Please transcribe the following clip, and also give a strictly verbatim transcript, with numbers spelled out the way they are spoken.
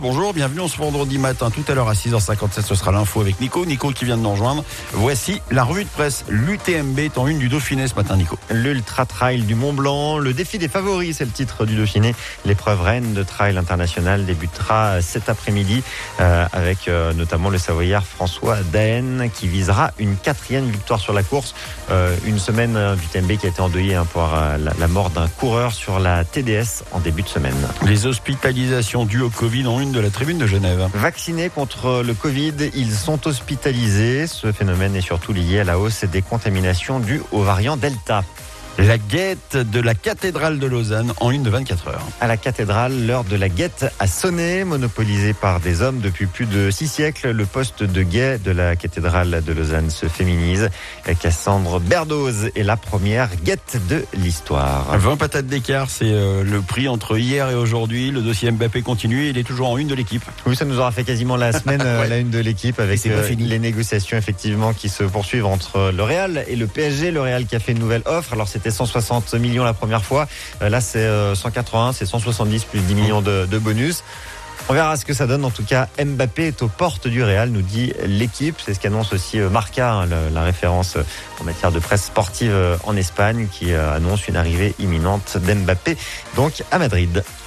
Bonjour, bienvenue, on se vendredi matin, tout à l'heure à six heures cinquante-sept, ce sera l'info avec Nico. Nico qui vient de nous rejoindre. Voici la revue de presse. L'U T M B est en une du Dauphiné ce matin, Nico. L'Ultra Trail du Mont Blanc, le défi des favoris, c'est le titre du Dauphiné. L'épreuve reine de trail international débutera cet après-midi euh, avec euh, notamment le Savoyard François Daen qui visera une quatrième victoire sur la course. Euh, une semaine euh, du T M B qui a été endeuillée hein, pour euh, la, la mort d'un coureur sur la T D S en début de semaine. Les hospitalisations dues au Covid en une de la tribune de Genève. Vaccinés contre le Covid, ils sont hospitalisés. Ce phénomène est surtout lié à la hausse des contaminations dues au variant Delta. La guette de la cathédrale de Lausanne en une de vingt-quatre heures. À la cathédrale, l'heure de la guette a sonné, monopolisée par des hommes depuis plus de six siècles. Le poste de guet de la cathédrale de Lausanne se féminise. Cassandre Berdoz est la première guette de l'histoire. vingt patates d'écart, c'est euh, le prix entre hier et aujourd'hui. Le dossier Mbappé continue, il est toujours en une de l'équipe. Oui, ça nous aura fait quasiment la semaine euh, ouais. la une de l'équipe avec euh, les négociations effectivement qui se poursuivent entre le Real et le P S G. Le Real qui a fait une nouvelle offre. Alors c'était cent soixante millions la première fois. Euh, là, c'est euh, cent quatre-vingts, c'est cent soixante-dix plus dix millions de, de bonus. On verra ce que ça donne. En tout cas, Mbappé est aux portes du Real, nous dit l'équipe. C'est ce qu'annonce aussi Marca, hein, le, la référence en matière de presse sportive en Espagne, qui euh, annonce une arrivée imminente d'Mbappé donc à Madrid.